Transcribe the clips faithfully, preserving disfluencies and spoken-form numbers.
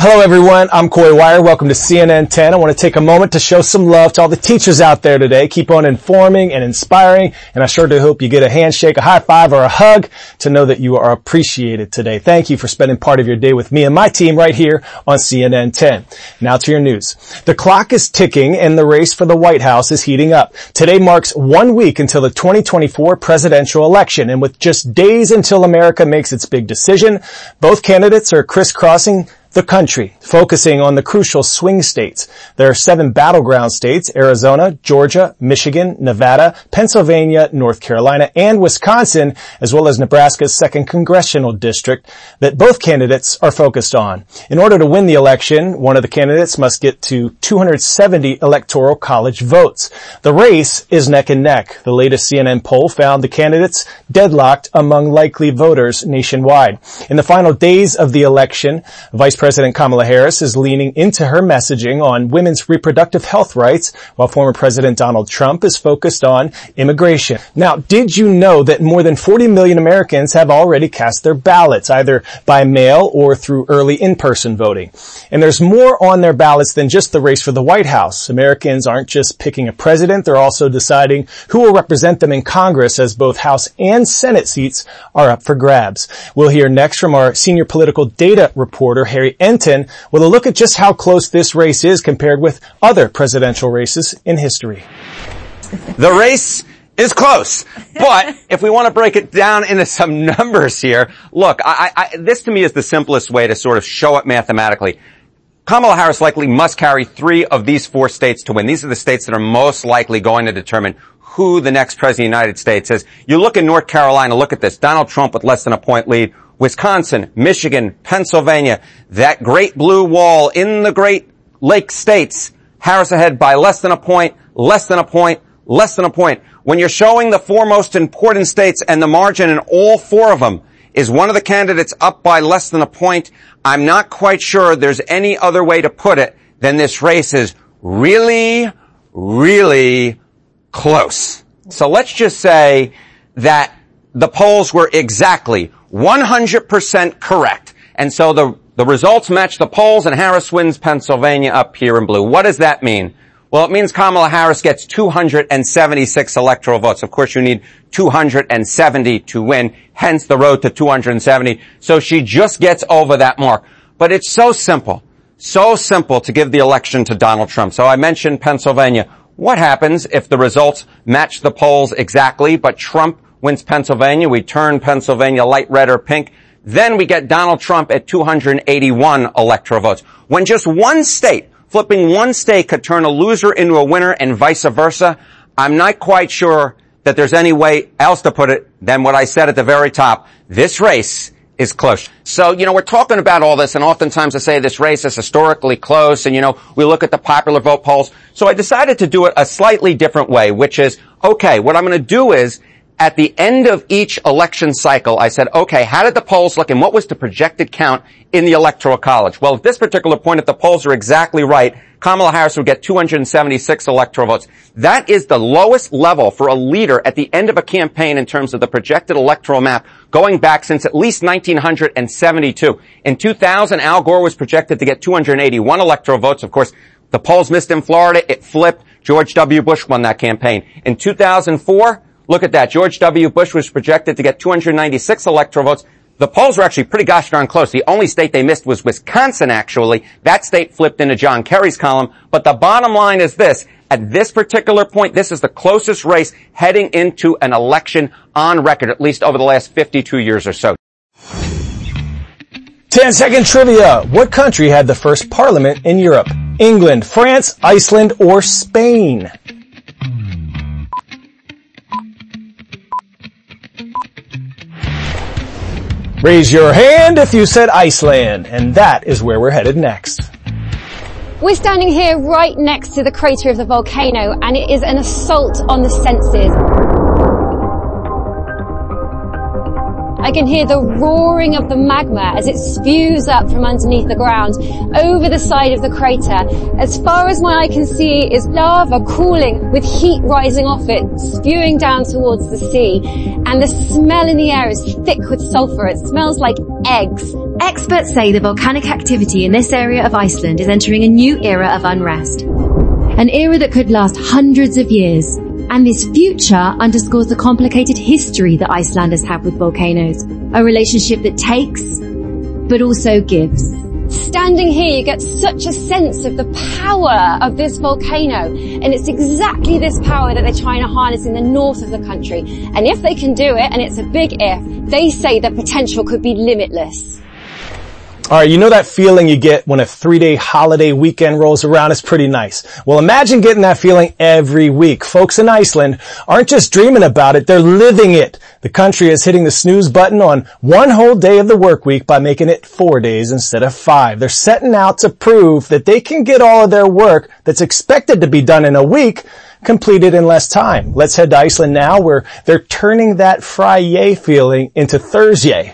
Hello, everyone. I'm Coy Wire. Welcome to C N N ten. I want to take a moment to show some love to all the teachers out there today. Keep on informing and inspiring, and I sure do hope you get a handshake, a high five, or a hug to know that you are appreciated today. Thank you for spending part of your day with me and my team right here on C N N ten. Now to your news. The clock is ticking, and the race for the White House is heating up. Today marks one week until the twenty twenty-four presidential election, and with just days until America makes its big decision, both candidates are crisscrossing the country, focusing on the crucial swing states. There are seven battleground states: Arizona, Georgia, Michigan, Nevada, Pennsylvania, North Carolina, and Wisconsin, as well as Nebraska's second congressional district, that both candidates are focused on. In order to win the election, one of the candidates must get to two hundred seventy electoral college votes. The race is neck and neck. The latest C N N poll found the candidates deadlocked among likely voters nationwide. In the final days of the election, Vice President Kamala Harris is leaning into her messaging on women's reproductive health rights, while former President Donald Trump is focused on immigration. Now, did you know that more than forty million Americans have already cast their ballots, either by mail or through early in-person voting? And there's more on their ballots than just the race for the White House. Americans aren't just picking a president, they're also deciding who will represent them in Congress, as both House and Senate seats are up for grabs. We'll hear next from our senior political data reporter, Harry Enton, with a look at just how close this race is compared with other presidential races in history. The race is close, but if we want to break it down into some numbers here, look, I, I, this to me is the simplest way to sort of show it mathematically. Kamala Harris likely must carry three of these four states to win. These are the states that are most likely going to determine who the next president of the United States is. You look at North Carolina, look at this. Donald Trump with less than a point lead. Wisconsin, Michigan, Pennsylvania, that great blue wall in the Great Lake states, Harris ahead by less than a point, less than a point, less than a point. When you're showing the four most important states and the margin in all four of them is one of the candidates up by less than a point, I'm not quite sure there's any other way to put it than this race is really, really close. So let's just say that the polls were exactly one hundred percent correct. And so the, the results match the polls, and Harris wins Pennsylvania up here in blue. What does that mean? Well, it means Kamala Harris gets two hundred seventy-six electoral votes. Of course, you need two hundred seventy to win, hence the road to two hundred seventy. So she just gets over that mark. But it's so simple, so simple to give the election to Donald Trump. So I mentioned Pennsylvania. What happens if the results match the polls exactly, but Trump wins Pennsylvania? We turn Pennsylvania light red or pink. Then we get Donald Trump at two hundred eighty-one electoral votes. When just one state, flipping one state, could turn a loser into a winner and vice versa, I'm not quite sure that there's any way else to put it than what I said at the very top. This race is close. So, you know, we're talking about all this, and oftentimes I say this race is historically close, and, you know, we look at the popular vote polls. So I decided to do it a slightly different way, which is, okay, what I'm going to do is, at the end of each election cycle, I said, okay, how did the polls look and what was the projected count in the Electoral College? Well, at this particular point, if the polls are exactly right, Kamala Harris would get two hundred seventy-six electoral votes. That is the lowest level for a leader at the end of a campaign in terms of the projected electoral map going back since at least nineteen seventy-two. In two thousand, Al Gore was projected to get two hundred eighty-one electoral votes. Of course, the polls missed in Florida. It flipped. George W. Bush won that campaign. In two thousand four, look at that. George W. Bush was projected to get two hundred ninety-six electoral votes. The polls were actually pretty gosh darn close. The only state they missed was Wisconsin, actually. That state flipped into John Kerry's column. But the bottom line is this. At this particular point, this is the closest race heading into an election on record, at least over the last fifty-two years or so. ten second trivia. What country had the first parliament in Europe? England, France, Iceland, or Spain? Raise your hand if you said Iceland, and that is where we're headed next. We're standing here right next to the crater of the volcano, and it is an assault on the senses. I can hear the roaring of the magma as it spews up from underneath the ground over the side of the crater. As far as my eye can see is lava cooling with heat rising off it, spewing down towards the sea. And the smell in the air is thick with sulfur. It smells like eggs. Experts say the volcanic activity in this area of Iceland is entering a new era of unrest. An era that could last hundreds of years. And this future underscores the complicated history that Icelanders have with volcanoes. A relationship that takes, but also gives. Standing here, you get such a sense of the power of this volcano. And it's exactly this power that they're trying to harness in the north of the country. And if they can do it, and it's a big if, they say the potential could be limitless. All right, you know that feeling you get when a three-day holiday weekend rolls around? It's pretty nice. Well, imagine getting that feeling every week. Folks in Iceland aren't just dreaming about it, they're living it. The country is hitting the snooze button on one whole day of the work week by making it four days instead of five. They're setting out to prove that they can get all of their work that's expected to be done in a week completed in less time. Let's head to Iceland now, where they're turning that Friday feeling into Thursday.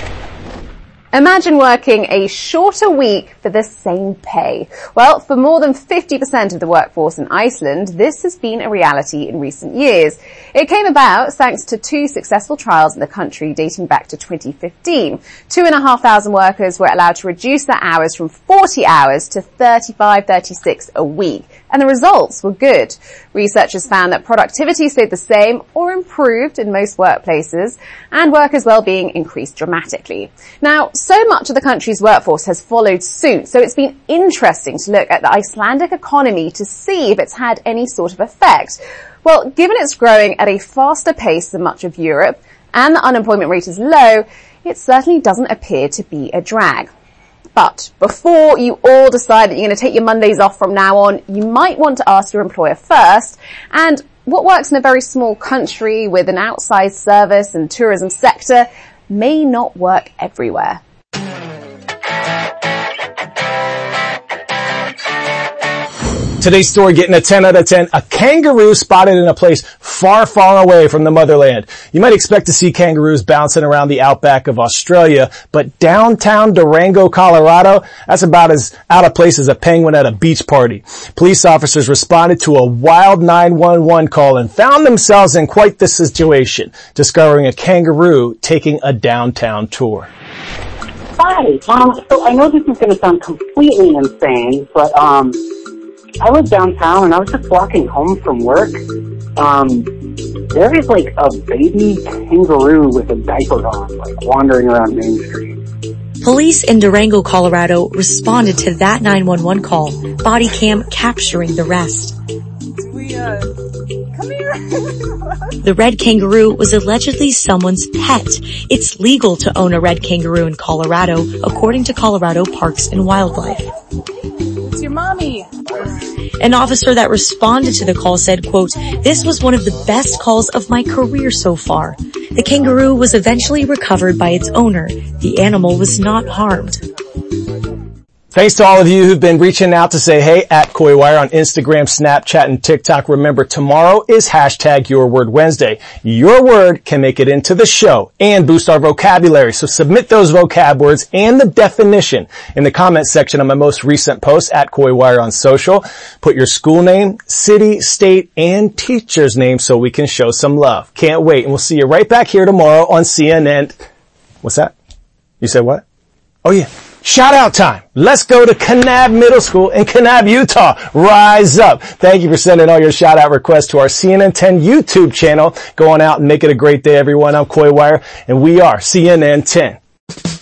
Imagine working a shorter week for the same pay. Well, for more than fifty percent of the workforce in Iceland, this has been a reality in recent years. It came about thanks to two successful trials in the country dating back to twenty fifteen. Two and a half thousand workers were allowed to reduce their hours from forty hours to thirty-five, thirty-six a week. And the results were good. Researchers found that productivity stayed the same or improved in most workplaces, and workers' well-being increased dramatically. Now, so much of the country's workforce has followed suit, so it's been interesting to look at the Icelandic economy to see if it's had any sort of effect. Well, given it's growing at a faster pace than much of Europe, and the unemployment rate is low, it certainly doesn't appear to be a drag. But before you all decide that you're going to take your Mondays off from now on, you might want to ask your employer first. And what works in a very small country with an outsized service and tourism sector may not work everywhere. Today's story getting a ten out of ten. A kangaroo spotted in a place far, far away from the motherland. You might expect to see kangaroos bouncing around the outback of Australia, but downtown Durango, Colorado, that's about as out of place as a penguin at a beach party. Police officers responded to a wild nine one one call and found themselves in quite the situation, discovering a kangaroo taking a downtown tour. Hi, um, so I know this is going to sound completely insane, but um, I was downtown and I was just walking home from work. Um, there is like a baby kangaroo with a diaper on, like wandering around Main Street. Police in Durango, Colorado responded to that nine one one call, body cam capturing the rest. We, uh, come here. The red kangaroo was allegedly someone's pet. It's legal to own a red kangaroo in Colorado, according to Colorado Parks and Wildlife. It's your mommy. An officer that responded to the call said, quote, "This was one of the best calls of my career so far." The kangaroo was eventually recovered by its owner. The animal was not harmed. Thanks to all of you who've been reaching out to say hey at KoiWire on Instagram, Snapchat, and TikTok. Remember, tomorrow is hashtag Your Word Wednesday. Your word can make it into the show and boost our vocabulary. So submit those vocab words and the definition in the comments section of my most recent post at KoiWire on social. Put your school name, city, state, and teacher's name so we can show some love. Can't wait. And we'll see you right back here tomorrow on C N N. What's that? You said what? Oh yeah. Shout out time. Let's go to Kanab Middle School in Kanab, Utah. Rise up. Thank you for sending all your shout out requests to our C N N ten YouTube channel. Go on out and make it a great day, everyone. I'm KoiWire and we are C N N ten.